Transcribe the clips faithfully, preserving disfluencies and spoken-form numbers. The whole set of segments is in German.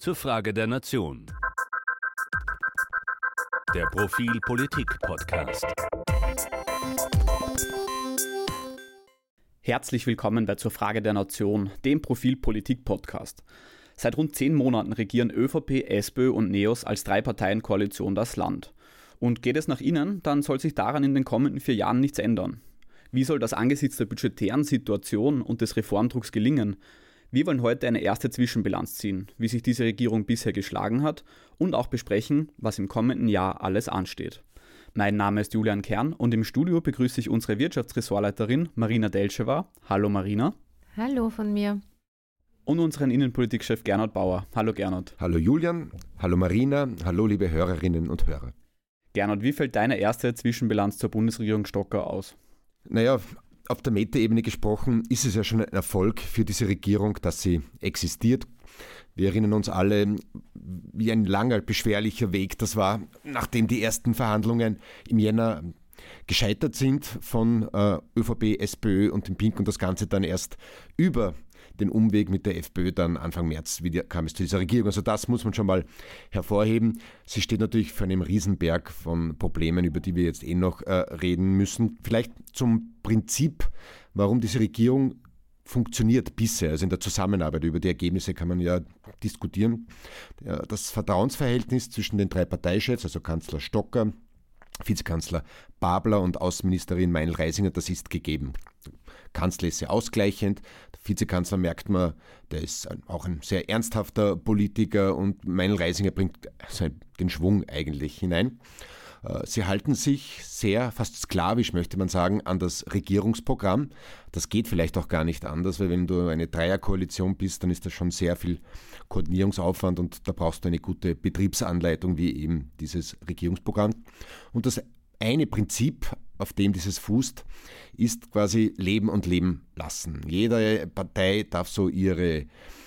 zur Frage der Nation. Der Profil Politik Podcast. Herzlich willkommen bei Zur Frage der Nation, dem Profil Politik Podcast. Seit rund zehn Monaten regieren ÖVP, SPÖ und NEOS als Drei-Parteien-Koalition das Land. Und geht es nach ihnen, dann soll sich daran in den kommenden vier Jahren nichts ändern. Wie soll das angesichts der budgetären Situation und des Reformdrucks gelingen? Wir wollen heute eine erste Zwischenbilanz ziehen, wie sich diese Regierung bisher geschlagen hat und auch besprechen, was im kommenden Jahr alles ansteht. Mein Name ist Julian Kern und im Studio begrüße ich unsere Wirtschaftsressortleiterin Marina Delschewa. Hallo Marina. Hallo von mir. Und unseren Innenpolitikchef Gernot Bauer. Hallo Gernot. Hallo Julian, hallo Marina, hallo liebe Hörerinnen und Hörer. Gernot, wie fällt deine erste Zwischenbilanz zur Bundesregierung Stocker aus? Naja, auf der Metaebene gesprochen ist es ja schon ein Erfolg für diese Regierung, dass sie existiert. Wir erinnern uns alle, wie ein langer, beschwerlicher Weg das war, nachdem die ersten Verhandlungen im Jänner gescheitert sind von äh, ÖVP, SPÖ und dem Pink und das Ganze dann erst über den Umweg mit der FPÖ dann Anfang März wieder kam es zu dieser Regierung. Also das muss man schon mal hervorheben. Sie steht natürlich vor einem Riesenberg von Problemen, über die wir jetzt eh noch äh, reden müssen. Vielleicht zum Prinzip, warum diese Regierung funktioniert bisher, also in der Zusammenarbeit. Über die Ergebnisse kann man ja diskutieren. Das Vertrauensverhältnis zwischen den drei Parteichefs, also Kanzler Stocker, Vizekanzler Babler und Außenministerin Meinl-Reisinger, das ist gegeben. Der Kanzler ist sehr ausgleichend, der Vizekanzler merkt man, der ist auch ein sehr ernsthafter Politiker und Meinl-Reisinger bringt den Schwung eigentlich hinein. Sie halten sich sehr, fast sklavisch, möchte man sagen, an das Regierungsprogramm. Das geht vielleicht auch gar nicht anders, weil wenn du eine Dreierkoalition bist, dann ist das schon sehr viel Koordinierungsaufwand und da brauchst du eine gute Betriebsanleitung wie eben dieses Regierungsprogramm. Und das eine Prinzip, auf dem dieses fußt, ist quasi Leben und Leben lassen. Jede Partei darf so ihre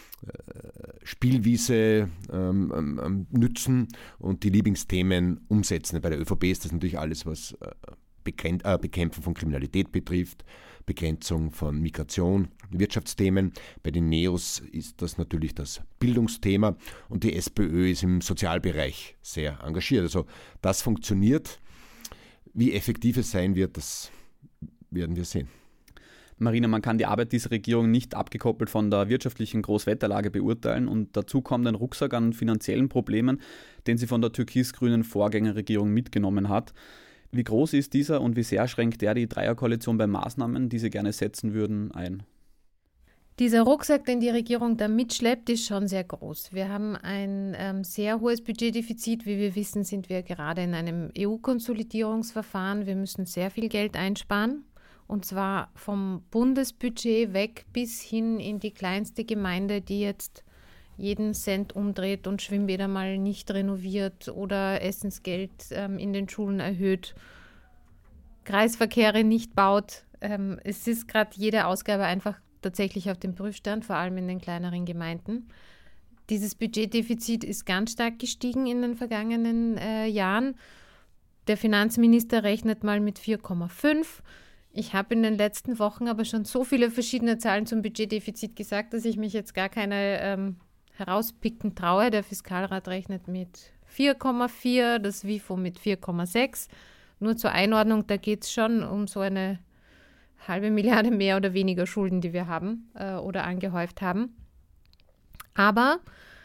Spielwiese ähm, ähm, nützen und die Lieblingsthemen umsetzen. Bei der ÖVP ist das natürlich alles, was äh, Begren- äh, Bekämpfung von Kriminalität betrifft, Begrenzung von Migration, Wirtschaftsthemen. Bei den NEOS ist das natürlich das Bildungsthema und die SPÖ ist im Sozialbereich sehr engagiert. Also das funktioniert. Wie effektiv es sein wird, das werden wir sehen. Marina, man kann die Arbeit dieser Regierung nicht abgekoppelt von der wirtschaftlichen Großwetterlage beurteilen und dazu kommt ein Rucksack an finanziellen Problemen, den sie von der türkis-grünen Vorgängerregierung mitgenommen hat. Wie groß ist dieser und wie sehr schränkt der die Dreierkoalition bei Maßnahmen, die sie gerne setzen würden, ein? Dieser Rucksack, den die Regierung da mitschleppt, ist schon sehr groß. Wir haben ein ähm, sehr hohes Budgetdefizit. Wie wir wissen, sind wir gerade in einem E U-Konsolidierungsverfahren. Wir müssen sehr viel Geld einsparen. Und zwar vom Bundesbudget weg bis hin in die kleinste Gemeinde, die jetzt jeden Cent umdreht und Schwimmbäder mal nicht renoviert oder Essensgeld ähm, in den Schulen erhöht, Kreisverkehre nicht baut. Ähm, es ist gerade jede Ausgabe einfach tatsächlich auf dem Prüfstand, vor allem in den kleineren Gemeinden. Dieses Budgetdefizit ist ganz stark gestiegen in den vergangenen äh, Jahren. Der Finanzminister rechnet mal mit vier Komma fünf. Ich habe in den letzten Wochen aber schon so viele verschiedene Zahlen zum Budgetdefizit gesagt, dass ich mich jetzt gar keine ähm, herauspicken traue. Der Fiskalrat rechnet mit vier Komma vier, das WIFO mit vier Komma sechs. Nur zur Einordnung, da geht es schon um so eine halbe Milliarde mehr oder weniger Schulden, die wir haben äh, oder angehäuft haben. Aber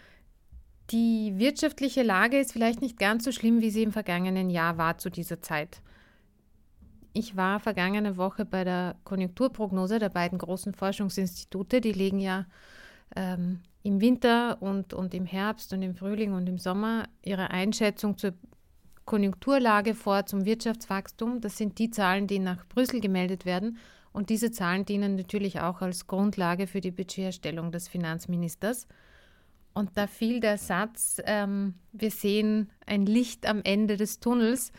die wirtschaftliche Lage ist vielleicht nicht ganz so schlimm, wie sie im vergangenen Jahr war zu dieser Zeit. Ich war vergangene Woche bei der Konjunkturprognose der beiden großen Forschungsinstitute. Die legen ja ähm, im Winter und, und im Herbst und im Frühling und im Sommer ihre Einschätzung zur Konjunkturlage vor, zum Wirtschaftswachstum. Das sind die Zahlen, die nach Brüssel gemeldet werden. Und diese Zahlen dienen natürlich auch als Grundlage für die Budgeterstellung des Finanzministers. Und da fiel der Satz, ähm, wir sehen ein Licht am Ende des Tunnels.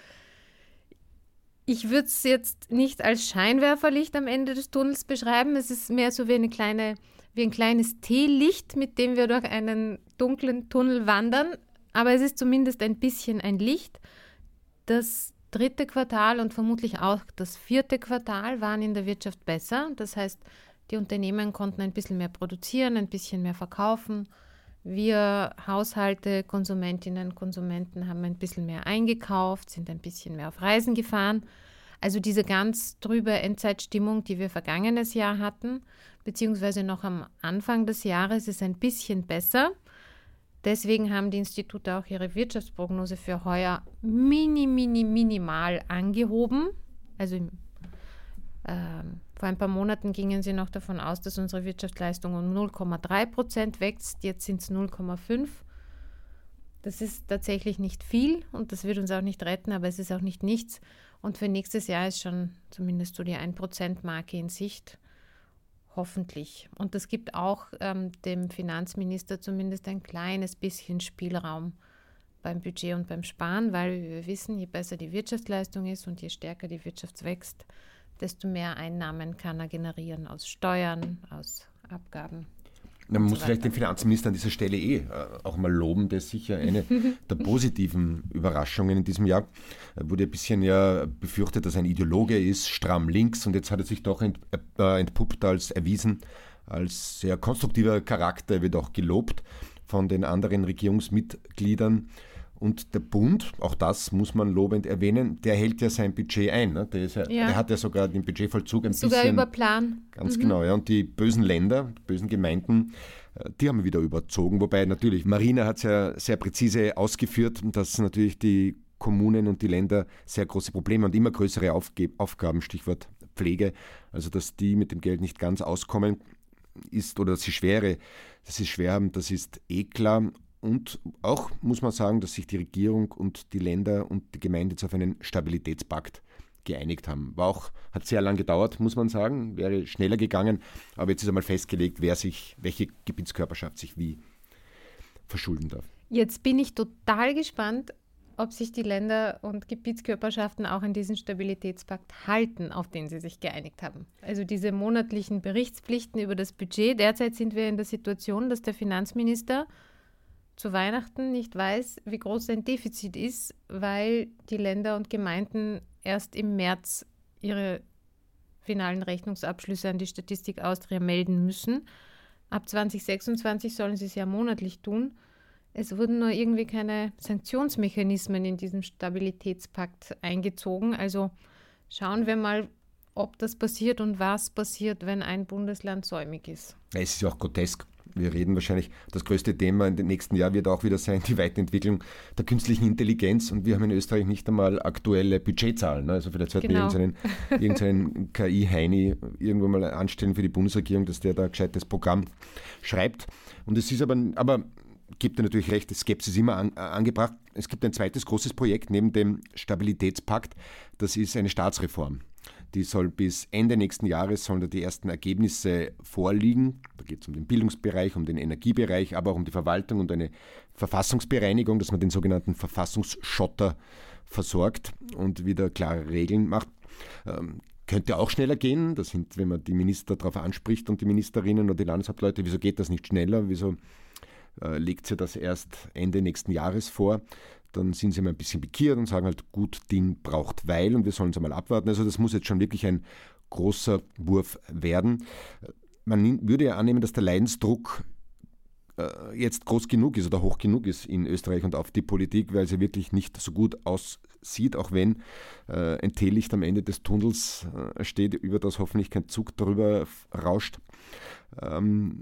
Ich würde es jetzt nicht als Scheinwerferlicht am Ende des Tunnels beschreiben. Es ist mehr so wie, eine kleine, wie ein kleines Teelicht, mit dem wir durch einen dunklen Tunnel wandern. Aber es ist zumindest ein bisschen ein Licht. Das dritte Quartal und vermutlich auch das vierte Quartal waren in der Wirtschaft besser. Das heißt, die Unternehmen konnten ein bisschen mehr produzieren, ein bisschen mehr verkaufen. Wir Haushalte, Konsumentinnen, Konsumenten haben ein bisschen mehr eingekauft, sind ein bisschen mehr auf Reisen gefahren. Also diese ganz trübe Endzeitstimmung, die wir vergangenes Jahr hatten, beziehungsweise noch am Anfang des Jahres, ist ein bisschen besser. Deswegen haben die Institute auch ihre Wirtschaftsprognose für heuer mini, mini, minimal angehoben. Also im, äh, vor ein paar Monaten gingen sie noch davon aus, dass unsere Wirtschaftsleistung um null Komma drei Prozent wächst. Jetzt sind es null Komma fünf. Das ist tatsächlich nicht viel und das wird uns auch nicht retten, aber es ist auch nicht nichts. Und für nächstes Jahr ist schon zumindest so die ein Prozent Marke in Sicht. Hoffentlich. Und das gibt auch ähm, dem Finanzminister zumindest ein kleines bisschen Spielraum beim Budget und beim Sparen, weil wir wissen, je besser die Wirtschaftsleistung ist und je stärker die Wirtschaft wächst, desto mehr Einnahmen kann er generieren aus Steuern, aus Abgaben. Man muss vielleicht den Finanzminister an dieser Stelle eh äh, auch mal loben, der ist sicher eine der positiven Überraschungen in diesem Jahr. Er wurde ein bisschen ja befürchtet, dass er ein Ideologe ist, stramm links, und jetzt hat er sich doch ent, äh, entpuppt als erwiesen, als sehr konstruktiver Charakter. Er wird auch gelobt von den anderen Regierungsmitgliedern. Und der Bund, auch das muss man lobend erwähnen, der hält ja sein Budget ein. Ne? Der, ist ja, ja. der hat ja sogar den Budgetvollzug ein sogar bisschen... Sogar über Plan. Ganz mhm. genau, ja. Und die bösen Länder, die bösen Gemeinden, die haben wir wieder überzogen. Wobei natürlich, Marina hat es ja sehr präzise ausgeführt, dass natürlich die Kommunen und die Länder sehr große Probleme und immer größere Aufge- Aufgaben, Stichwort Pflege, also dass die mit dem Geld nicht ganz auskommen ist oder dass sie schwere, dass sie schwer haben, das ist eh klar. Und auch muss man sagen, dass sich die Regierung und die Länder und die Gemeinde jetzt auf einen Stabilitätspakt geeinigt haben. War auch, hat sehr lang gedauert, muss man sagen, wäre schneller gegangen, aber jetzt ist einmal festgelegt, wer sich, welche Gebietskörperschaft sich wie verschulden darf. Jetzt bin ich total gespannt, ob sich die Länder und Gebietskörperschaften auch an diesen Stabilitätspakt halten, auf den sie sich geeinigt haben. Also diese monatlichen Berichtspflichten über das Budget. Derzeit sind wir in der Situation, dass der Finanzminister zu Weihnachten nicht weiß, wie groß sein Defizit ist, weil die Länder und Gemeinden erst im März ihre finalen Rechnungsabschlüsse an die Statistik Austria melden müssen. Ab zwanzig sechsundzwanzig sollen sie es ja monatlich tun. Es wurden nur irgendwie keine Sanktionsmechanismen in diesem Stabilitätspakt eingezogen. Also schauen wir mal, ob das passiert und was passiert, wenn ein Bundesland säumig ist. Es ist ja auch grotesk. Wir reden wahrscheinlich, das größte Thema in den nächsten Jahr wird auch wieder sein, die Weiterentwicklung der künstlichen Intelligenz. Und wir haben in Österreich nicht einmal aktuelle Budgetzahlen. Also vielleicht sollten genau. wir irgendeinen, irgendeinen K I-Heini irgendwo mal anstellen für die Bundesregierung, dass der da ein gescheites Programm schreibt. Und es ist aber, aber gibt er natürlich recht, Skepsis immer an, angebracht. Es gibt ein zweites großes Projekt neben dem Stabilitätspakt, das ist eine Staatsreform. Die soll bis Ende nächsten Jahres sollen da die ersten Ergebnisse vorliegen. Da geht es um den Bildungsbereich, um den Energiebereich, aber auch um die Verwaltung und eine Verfassungsbereinigung, dass man den sogenannten Verfassungsschotter versorgt und wieder klare Regeln macht. Ähm, könnte auch schneller gehen. Das sind, wenn man die Minister darauf anspricht und die Ministerinnen oder die Landeshauptleute, wieso geht das nicht schneller? Wieso äh, legt sie das erst Ende nächsten Jahres vor? Dann sind sie mal ein bisschen pikiert und sagen halt, gut, Ding braucht Weil und wir sollen es einmal abwarten. Also das muss jetzt schon wirklich ein großer Wurf werden. Man würde ja annehmen, dass der Leidensdruck äh, jetzt groß genug ist oder hoch genug ist in Österreich und auf die Politik, weil sie wirklich nicht so gut aussieht, auch wenn äh, ein Teelicht am Ende des Tunnels äh, steht, über das hoffentlich kein Zug darüber rauscht. Ähm,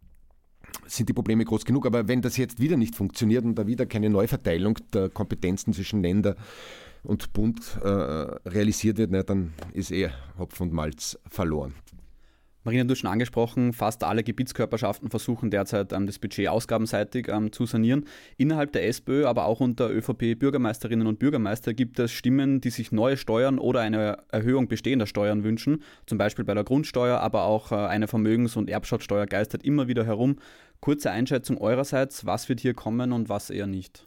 sind die Probleme groß genug. Aber wenn das jetzt wieder nicht funktioniert und da wieder keine Neuverteilung der Kompetenzen zwischen Länder und Bund äh, realisiert wird, ne, dann ist eher Hopfen und Malz verloren. Marina, du hast schon angesprochen, fast alle Gebietskörperschaften versuchen derzeit ähm, das Budget ausgabenseitig ähm, zu sanieren. Innerhalb der SPÖ, aber auch unter ÖVP-Bürgermeisterinnen und Bürgermeister gibt es Stimmen, die sich neue Steuern oder eine Erhöhung bestehender Steuern wünschen. Zum Beispiel bei der Grundsteuer, aber auch äh, eine Vermögens- und Erbschaftssteuer geistert immer wieder herum. Kurze Einschätzung eurerseits, was wird hier kommen und was eher nicht?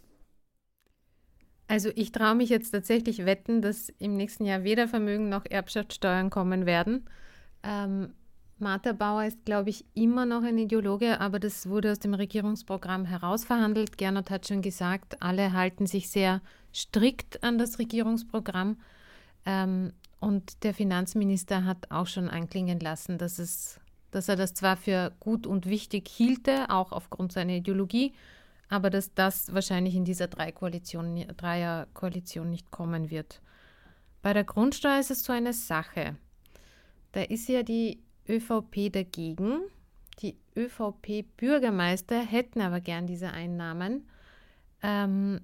Also ich traue mich jetzt tatsächlich wetten, dass im nächsten Jahr weder Vermögen noch Erbschaftssteuern kommen werden. Ähm, Martha Bauer ist, glaube ich, immer noch ein Ideologe, aber das wurde aus dem Regierungsprogramm herausverhandelt. Gernot hat schon gesagt, alle halten sich sehr strikt an das Regierungsprogramm. Ähm, und der Finanzminister hat auch schon anklingen lassen, dass es, dass er das zwar für gut und wichtig hielte, auch aufgrund seiner Ideologie, aber dass das wahrscheinlich in dieser Drei-Koalition, Dreier-Koalition nicht kommen wird. Bei der Grundsteuer ist es so eine Sache. Da ist ja die ÖVP dagegen. Die ÖVP-Bürgermeister hätten aber gern diese Einnahmen. Ähm,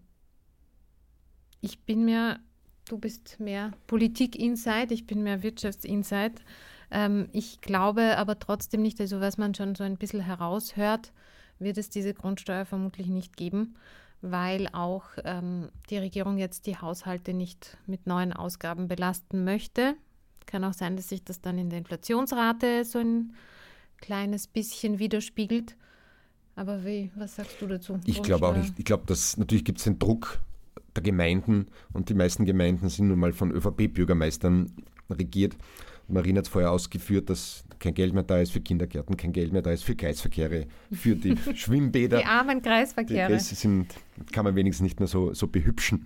ich bin mir, du bist mehr Politik-Inside, ich bin mehr Wirtschafts-Inside. Ähm, ich glaube aber trotzdem nicht, also was man schon so ein bisschen heraushört, wird es diese Grundsteuer vermutlich nicht geben, weil auch ähm, die Regierung jetzt die Haushalte nicht mit neuen Ausgaben belasten möchte. Kann auch sein, dass sich das dann in der Inflationsrate so ein kleines bisschen widerspiegelt. Aber wie, was sagst du dazu? Ich glaube auch nicht. Ich glaube, dass natürlich gibt es den Druck der Gemeinden und die meisten Gemeinden sind nun mal von ÖVP-Bürgermeistern regiert. Marina hat es vorher ausgeführt, dass kein Geld mehr da ist für Kindergärten, kein Geld mehr da ist für Kreisverkehre, für die Schwimmbäder. Die armen Kreisverkehre. Die Kreise sind, kann man wenigstens nicht mehr so, so behübschen.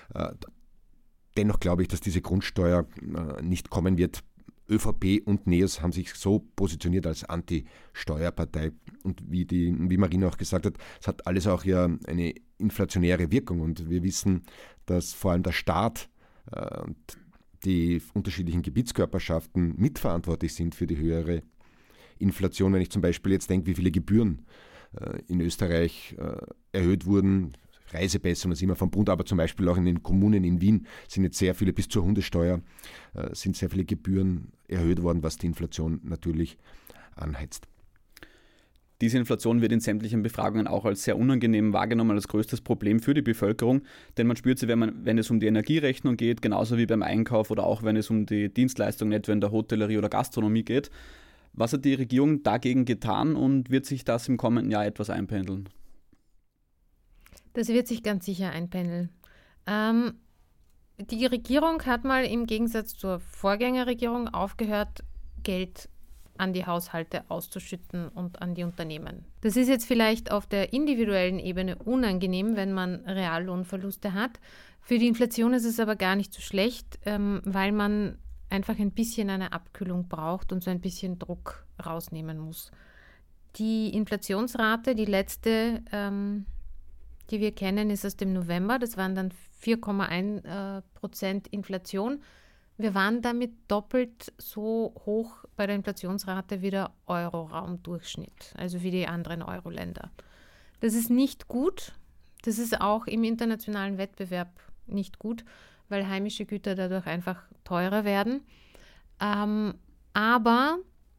Dennoch glaube ich, dass diese Grundsteuer nicht kommen wird. ÖVP und NEOS haben sich so positioniert als Anti-Steuerpartei. Und wie, die, wie Marina auch gesagt hat, es hat alles auch ja eine inflationäre Wirkung. Und wir wissen, dass vor allem der Staat und die unterschiedlichen Gebietskörperschaften mitverantwortlich sind für die höhere Inflation. Wenn ich zum Beispiel jetzt denke, wie viele Gebühren äh, in Österreich äh, erhöht wurden, Reisepässe und das immer vom Bund, aber zum Beispiel auch in den Kommunen in Wien sind jetzt sehr viele, bis zur Hundesteuer, äh, sind sehr viele Gebühren erhöht worden, was die Inflation natürlich anheizt. Diese Inflation wird in sämtlichen Befragungen auch als sehr unangenehm wahrgenommen, als größtes Problem für die Bevölkerung, denn man spürt sie, wenn, man, wenn es um die Energierechnung geht, genauso wie beim Einkauf oder auch wenn es um die Dienstleistungen etwa in der Hotellerie oder Gastronomie geht. Was hat die Regierung dagegen getan und wird sich das im kommenden Jahr etwas einpendeln? Das wird sich ganz sicher einpendeln. Ähm, die Regierung hat mal im Gegensatz zur Vorgängerregierung aufgehört, Geld an die Haushalte auszuschütten und an die Unternehmen. Das ist jetzt vielleicht auf der individuellen Ebene unangenehm, wenn man Reallohnverluste hat. Für die Inflation ist es aber gar nicht so schlecht, ähm, weil man einfach ein bisschen eine Abkühlung braucht und so ein bisschen Druck rausnehmen muss. Die Inflationsrate, die letzte, ähm, die wir kennen, ist aus dem November. Das waren dann vier Komma eins Prozent Inflation. Wir waren damit doppelt so hoch bei der Inflationsrate wie der Euro-Raum-Durchschnitt, also wie die anderen Euro-Länder. Das ist nicht gut. Das ist auch im internationalen Wettbewerb nicht gut, weil heimische Güter dadurch einfach teurer werden. Ähm, aber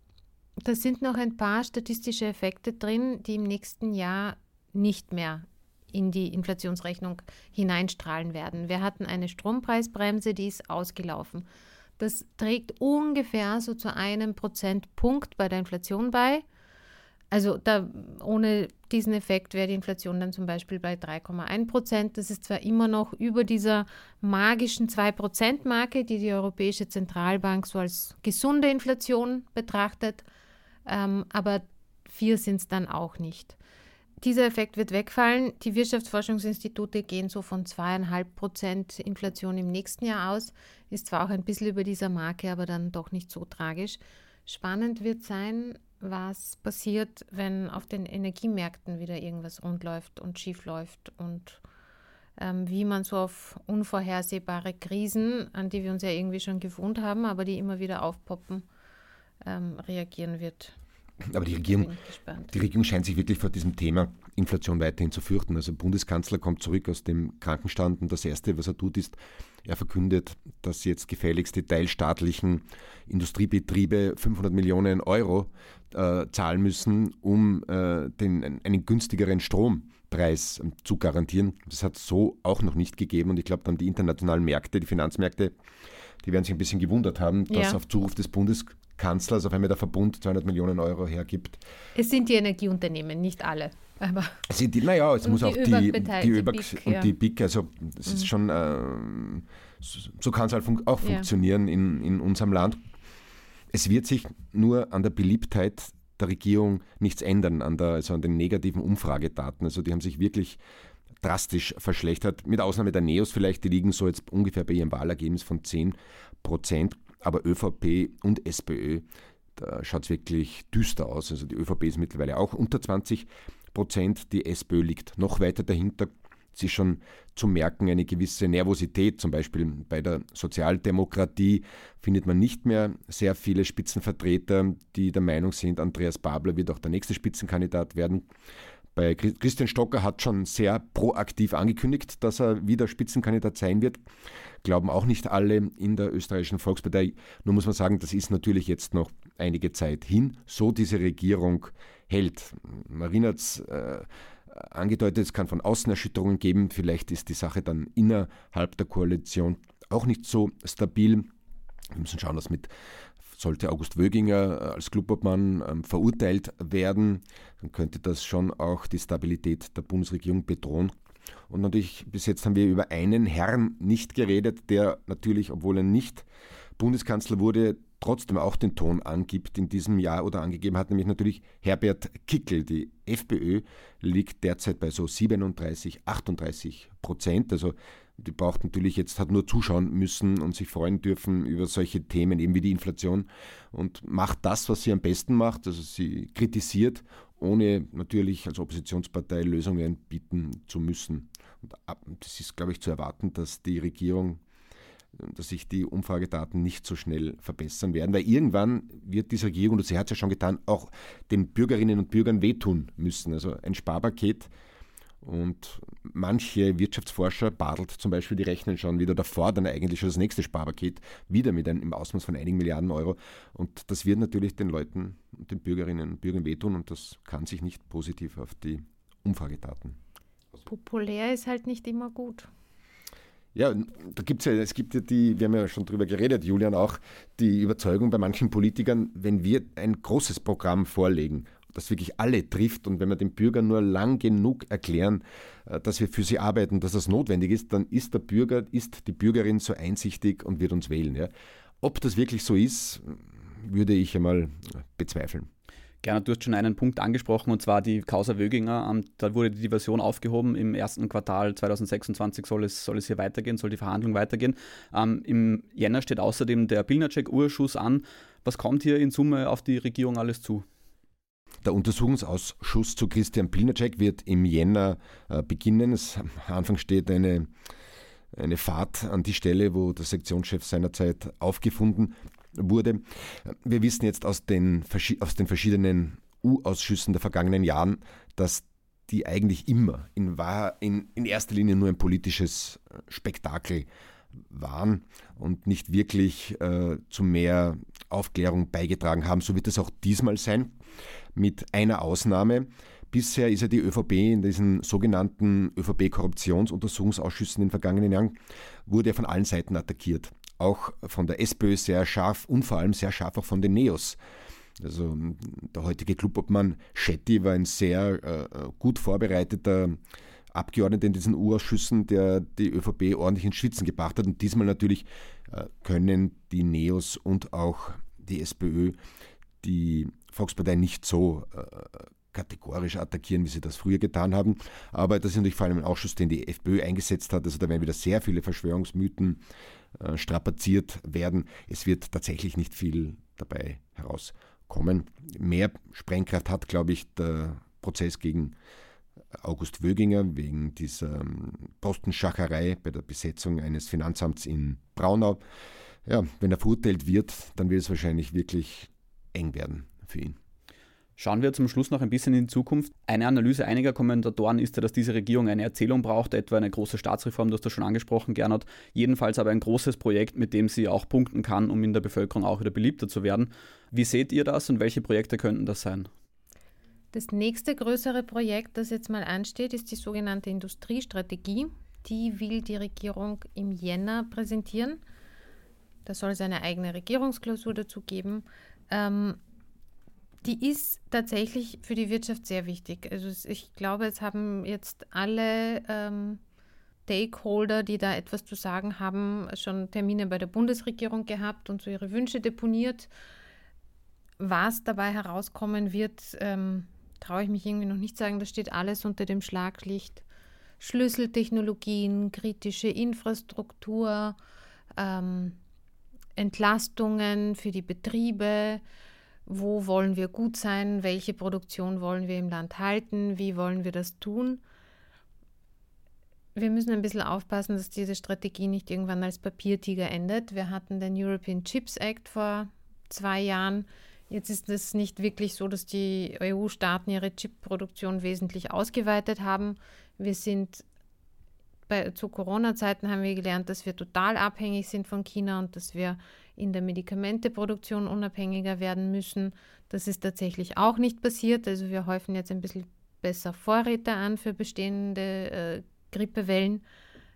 da sind noch ein paar statistische Effekte drin, die im nächsten Jahr nicht mehr in die Inflationsrechnung hineinstrahlen werden. Wir hatten eine Strompreisbremse, die ist ausgelaufen. Das trägt ungefähr so zu einem Prozentpunkt bei der Inflation bei. Also da, ohne diesen Effekt wäre die Inflation dann zum Beispiel bei drei Komma eins Prozent. Das ist zwar immer noch über dieser magischen zwei Prozent Marke, die die Europäische Zentralbank so als gesunde Inflation betrachtet, ähm, aber vier sind es dann auch nicht. Dieser Effekt wird wegfallen. Die Wirtschaftsforschungsinstitute gehen so von zwei Komma fünf Prozent Inflation im nächsten Jahr aus. Ist zwar auch ein bisschen über dieser Marke, aber dann doch nicht so tragisch. Spannend wird sein, was passiert, wenn auf den Energiemärkten wieder irgendwas rund läuft und schief läuft und ähm, wie man so auf unvorhersehbare Krisen, an die wir uns ja irgendwie schon gewohnt haben, aber die immer wieder aufpoppen, ähm, reagieren wird. Aber die Regierung, die Regierung scheint sich wirklich vor diesem Thema Inflation weiterhin zu fürchten. Also der Bundeskanzler kommt zurück aus dem Krankenstand und das Erste, was er tut, ist, er verkündet, dass jetzt gefälligst die teilstaatlichen Industriebetriebe fünfhundert Millionen Euro äh, zahlen müssen, um äh, den, einen günstigeren Strompreis äh, zu garantieren. Das hat es so auch noch nicht gegeben und ich glaube dann die internationalen Märkte, die Finanzmärkte, die werden sich ein bisschen gewundert haben, dass ja. auf Zuruf des Bundeskanzlers auf einmal der Verbund zweihundert Millionen Euro hergibt. Es sind die Energieunternehmen, nicht alle. Aber sind die, naja, es muss die auch die, die ÖBAG BIC, und ja. die B I C, also das mhm. ist schon, äh, so, so kann es halt fun- auch funktionieren ja. in, in unserem Land. Es wird sich nur an der Beliebtheit der Regierung nichts ändern, an, der, also an den negativen Umfragedaten. Also die haben sich wirklich drastisch verschlechtert, mit Ausnahme der NEOS vielleicht, die liegen so jetzt ungefähr bei ihrem Wahlergebnis von zehn Prozent, aber ÖVP und SPÖ da schaut es wirklich düster aus. Also die ÖVP ist mittlerweile auch unter zwanzig Prozent, die SPÖ liegt noch weiter dahinter. Es ist schon zu merken, eine gewisse Nervosität, zum Beispiel bei der Sozialdemokratie findet man nicht mehr sehr viele Spitzenvertreter, die der Meinung sind, Andreas Babler wird auch der nächste Spitzenkandidat werden. Bei Christian Stocker hat schon sehr proaktiv angekündigt, dass er wieder Spitzenkandidat sein wird. Glauben auch nicht alle in der österreichischen Volkspartei. Nur muss man sagen, das ist natürlich jetzt noch einige Zeit hin, so diese Regierung hält. Marina hat es äh, angedeutet, es kann von außen Erschütterungen geben. Vielleicht ist die Sache dann innerhalb der Koalition auch nicht so stabil. Wir müssen schauen, was mit sollte August Wöginger als Clubobmann ähm, verurteilt werden, dann könnte das schon auch die Stabilität der Bundesregierung bedrohen. Und natürlich, bis jetzt haben wir über einen Herrn nicht geredet, der natürlich, obwohl er nicht Bundeskanzler wurde, trotzdem auch den Ton angibt in diesem Jahr oder angegeben hat, nämlich natürlich Herbert Kickl. Die FPÖ liegt derzeit bei so siebenunddreißig, achtunddreißig Prozent. Also die braucht natürlich jetzt, hat nur zuschauen müssen und sich freuen dürfen über solche Themen, eben wie die Inflation, und macht das, was sie am besten macht. Also sie kritisiert, ohne natürlich als Oppositionspartei Lösungen bieten zu müssen. Und das ist, glaube ich, zu erwarten, dass die Regierung, dass sich die Umfragedaten nicht so schnell verbessern werden, weil irgendwann wird diese Regierung, und sie hat es ja schon getan, auch den Bürgerinnen und Bürgern wehtun müssen. Also ein Sparpaket. Und manche Wirtschaftsforscher, Bartelt zum Beispiel, die rechnen schon wieder oder fordern eigentlich schon das nächste Sparpaket wieder mit einem im Ausmaß von einigen Milliarden Euro. Und das wird natürlich den Leuten und den Bürgerinnen und Bürgern wehtun und das kann sich nicht positiv auf die Umfragedaten. Populär ist halt nicht immer gut. Ja, da gibt's ja, es gibt ja die, wir haben ja schon drüber geredet, Julian, auch die Überzeugung bei manchen Politikern, wenn wir ein großes Programm vorlegen, das wirklich alle trifft, und wenn wir den Bürgern nur lang genug erklären, dass wir für sie arbeiten, dass das notwendig ist, dann ist der Bürger, ist die Bürgerin so einsichtig und wird uns wählen. Ja. Ob das wirklich so ist, würde ich einmal bezweifeln. Gernot, du hast schon einen Punkt angesprochen, und zwar die Causa Wöginger. Da wurde die Diversion aufgehoben. Im ersten Quartal zwanzig sechsundzwanzig soll es, soll es hier weitergehen, soll die Verhandlung weitergehen. Ähm, Im Jänner steht außerdem der Pilnacek-Urschuss an. Was kommt hier in Summe auf die Regierung alles zu? Der Untersuchungsausschuss zu Christian Pilnacek wird im Jänner äh, beginnen. Es, am Anfang steht eine, eine Fahrt an die Stelle, wo der Sektionschef seinerzeit aufgefunden wurde. Wir wissen jetzt aus den, aus den verschiedenen U-Ausschüssen der vergangenen Jahren, dass die eigentlich immer in, Wahr, in, in erster Linie nur ein politisches Spektakel waren und nicht wirklich äh, zu mehr Aufklärung beigetragen haben. So wird es auch diesmal sein, mit einer Ausnahme. Bisher ist ja die ÖVP in diesen sogenannten ÖVP-Korruptionsuntersuchungsausschüssen in den vergangenen Jahren, wurde ja von allen Seiten attackiert. Auch von der SPÖ sehr scharf und vor allem sehr scharf auch von den Neos. Also der heutige Clubobmann Schetti war ein sehr äh, gut vorbereiteter Abgeordneter in diesen U-Ausschüssen, der die ÖVP ordentlich ins Schwitzen gebracht hat. Und diesmal natürlich äh, können die Neos und auch die SPÖ die Volkspartei nicht so äh, kategorisch attackieren, wie sie das früher getan haben. Aber das ist natürlich vor allem ein Ausschuss, den die FPÖ eingesetzt hat. Also da werden wieder sehr viele Verschwörungsmythen äh, strapaziert werden. Es wird tatsächlich nicht viel dabei herauskommen. Mehr Sprengkraft hat, glaube ich, der Prozess gegen August Wöginger wegen dieser Postenschacherei bei der Besetzung eines Finanzamts in Braunau. Ja, wenn er verurteilt wird, dann wird es wahrscheinlich wirklich eng werden für ihn. Schauen wir zum Schluss noch ein bisschen in die Zukunft. Eine Analyse einiger Kommentatoren ist ja, dass diese Regierung eine Erzählung braucht, etwa eine große Staatsreform, du hast das schon angesprochen, Gernot. Jedenfalls aber ein großes Projekt, mit dem sie auch punkten kann, um in der Bevölkerung auch wieder beliebter zu werden. Wie seht ihr das und welche Projekte könnten das sein? Das nächste größere Projekt, das jetzt mal ansteht, ist die sogenannte Industriestrategie. Die will die Regierung im Jänner präsentieren. Da soll es eine eigene Regierungsklausur dazu geben. Ähm, die ist tatsächlich für die Wirtschaft sehr wichtig. Also ich glaube, es haben jetzt alle ähm, Stakeholder, die da etwas zu sagen haben, schon Termine bei der Bundesregierung gehabt und so ihre Wünsche deponiert. Was dabei herauskommen wird, ähm, traue ich mich irgendwie noch nicht sagen. Das steht alles unter dem Schlaglicht. Schlüsseltechnologien, kritische Infrastruktur, ähm, Entlastungen für die Betriebe, wo wollen wir gut sein, welche Produktion wollen wir im Land halten, wie wollen wir das tun. Wir müssen ein bisschen aufpassen, dass diese Strategie nicht irgendwann als Papiertiger endet. Wir hatten den European Chips Act vor zwei Jahren. Jetzt ist es nicht wirklich so, dass die E U-Staaten ihre Chipproduktion wesentlich ausgeweitet haben. Wir sind bei, zu Corona-Zeiten haben wir gelernt, dass wir total abhängig sind von China und dass wir in der Medikamenteproduktion unabhängiger werden müssen. Das ist tatsächlich auch nicht passiert. Also wir häufen jetzt ein bisschen besser Vorräte an für bestehende äh, Grippewellen.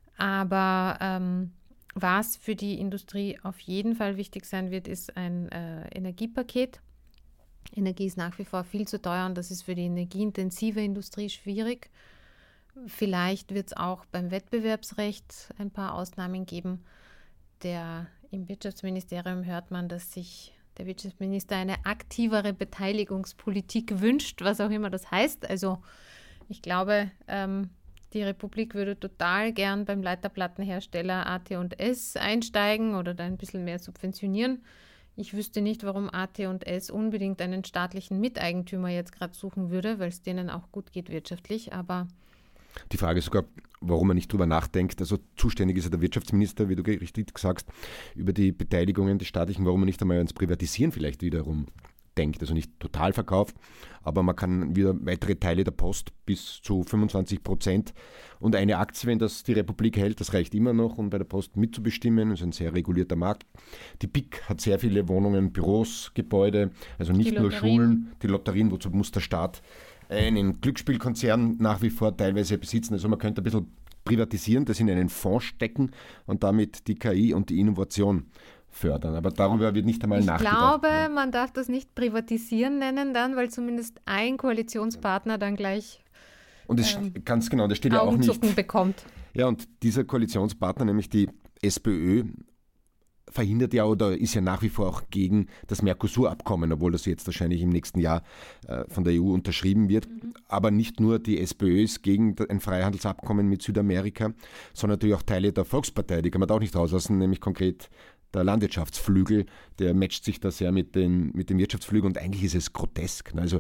Aber ähm, was für die Industrie auf jeden Fall wichtig sein wird, ist ein äh, Energiepaket. Energie ist nach wie vor viel zu teuer und das ist für die energieintensive Industrie schwierig. Vielleicht wird es auch beim Wettbewerbsrecht ein paar Ausnahmen geben. Der, im Wirtschaftsministerium hört man, dass sich der Wirtschaftsminister eine aktivere Beteiligungspolitik wünscht, was auch immer das heißt. Also ich glaube, ähm, die Republik würde total gern beim Leiterplattenhersteller A T und S einsteigen oder da ein bisschen mehr subventionieren. Ich wüsste nicht, warum A T und S unbedingt einen staatlichen Miteigentümer jetzt gerade suchen würde, weil es denen auch gut geht wirtschaftlich. Aber die Frage ist sogar, warum man nicht drüber nachdenkt. Also zuständig ist ja der Wirtschaftsminister, wie du richtig sagst, über die Beteiligungen des Staatlichen, warum man nicht einmal ans Privatisieren vielleicht wiederum denkt. Also nicht Totalverkauf, aber man kann wieder weitere Teile der Post bis zu fünfundzwanzig Prozent und eine Aktie, wenn das die Republik hält, das reicht immer noch, um bei der Post mitzubestimmen. Das ist ein sehr regulierter Markt. Die B I C hat sehr viele Wohnungen, Büros, Gebäude, also nicht nur Schulen, die Lotterien, wozu muss der Staat einen Glücksspielkonzern nach wie vor teilweise besitzen. Also man könnte ein bisschen privatisieren, das in einen Fonds stecken und damit die K I und die Innovation fördern. Aber darüber wird nicht einmal ich nachgedacht. Ich glaube, ja. Man darf das nicht privatisieren nennen dann, weil zumindest ein Koalitionspartner dann gleich und es ähm, ganz genau, das steht ja auch nicht. bekommt. Ja, und dieser Koalitionspartner, nämlich die SPÖ, verhindert ja oder ist ja nach wie vor auch gegen das Mercosur-Abkommen, obwohl das jetzt wahrscheinlich im nächsten Jahr äh, von der E U unterschrieben wird. Mhm. Aber nicht nur die SPÖ ist gegen ein Freihandelsabkommen mit Südamerika, sondern natürlich auch Teile der Volkspartei, die kann man da auch nicht rauslassen, nämlich konkret der Landwirtschaftsflügel, der matcht sich da sehr mit den, mit dem Wirtschaftsflügel und eigentlich ist es grotesk. Also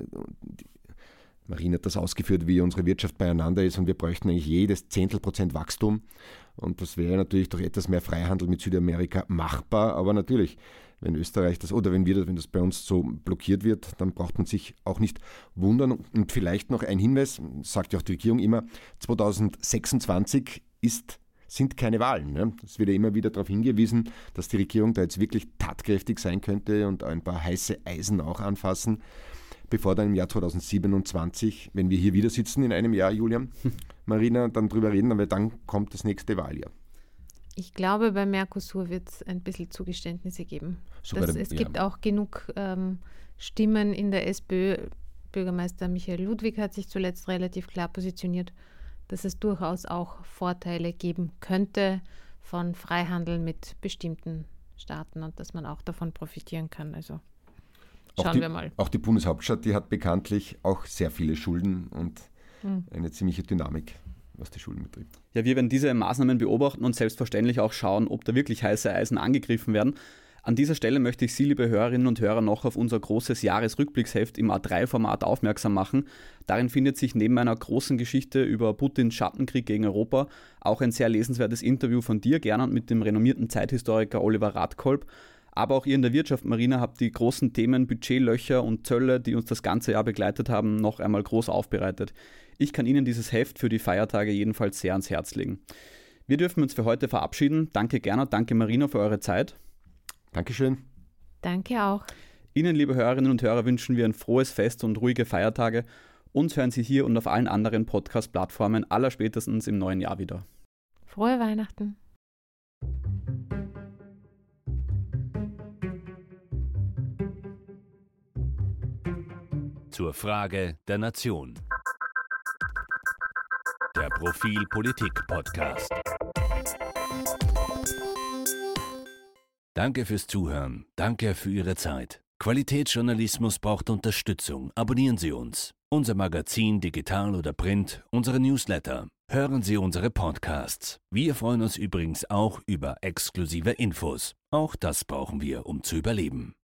Marina hat das ausgeführt, wie unsere Wirtschaft beieinander ist und wir bräuchten eigentlich jedes Zehntel Prozent Wachstum und das wäre natürlich durch etwas mehr Freihandel mit Südamerika machbar, aber natürlich, wenn Österreich das oder wenn wir das, wenn das bei uns so blockiert wird, dann braucht man sich auch nicht wundern und vielleicht noch ein Hinweis, sagt ja auch die Regierung immer, zweitausendsechsundzwanzig ist sind keine Wahlen. Ne? Es wird ja immer wieder darauf hingewiesen, dass die Regierung da jetzt wirklich tatkräftig sein könnte und ein paar heiße Eisen auch anfassen, bevor dann im Jahr zweitausendsiebenundzwanzig, wenn wir hier wieder sitzen in einem Jahr, Julian, Marina, dann drüber reden, weil dann kommt das nächste Wahljahr. Ich glaube, bei Mercosur wird es ein bisschen Zugeständnisse geben. Das, es ja. gibt auch genug ähm, Stimmen in der SPÖ. Bürgermeister Michael Ludwig hat sich zuletzt relativ klar positioniert, dass es durchaus auch Vorteile geben könnte von Freihandel mit bestimmten Staaten und dass man auch davon profitieren kann. Also schauen die, wir mal. Auch die Bundeshauptstadt, die hat bekanntlich auch sehr viele Schulden und hm. eine ziemliche Dynamik, was die Schulden betrifft. Ja, wir werden diese Maßnahmen beobachten und selbstverständlich auch schauen, ob da wirklich heiße Eisen angegriffen werden. An dieser Stelle möchte ich Sie, liebe Hörerinnen und Hörer, noch auf unser großes Jahresrückblicksheft im A drei Format aufmerksam machen. Darin findet sich neben einer großen Geschichte über Putins Schattenkrieg gegen Europa auch ein sehr lesenswertes Interview von dir, Gernot, mit dem renommierten Zeithistoriker Oliver Radkolb. Aber auch ihr in der Wirtschaft, Marina, habt die großen Themen Budgetlöcher und Zölle, die uns das ganze Jahr begleitet haben, noch einmal groß aufbereitet. Ich kann Ihnen dieses Heft für die Feiertage jedenfalls sehr ans Herz legen. Wir dürfen uns für heute verabschieden. Danke Gernot, danke Marina für eure Zeit. Dankeschön. Danke auch. Ihnen, liebe Hörerinnen und Hörer, wünschen wir ein frohes Fest und ruhige Feiertage. Uns hören Sie hier und auf allen anderen Podcast-Plattformen allerspätestens im neuen Jahr wieder. Frohe Weihnachten. Zur Frage der Nation. Der Profil Politik Podcast. Danke fürs Zuhören. Danke für Ihre Zeit. Qualitätsjournalismus braucht Unterstützung. Abonnieren Sie uns. Unser Magazin, digital oder print, unsere Newsletter. Hören Sie unsere Podcasts. Wir freuen uns übrigens auch über exklusive Infos. Auch das brauchen wir, um zu überleben.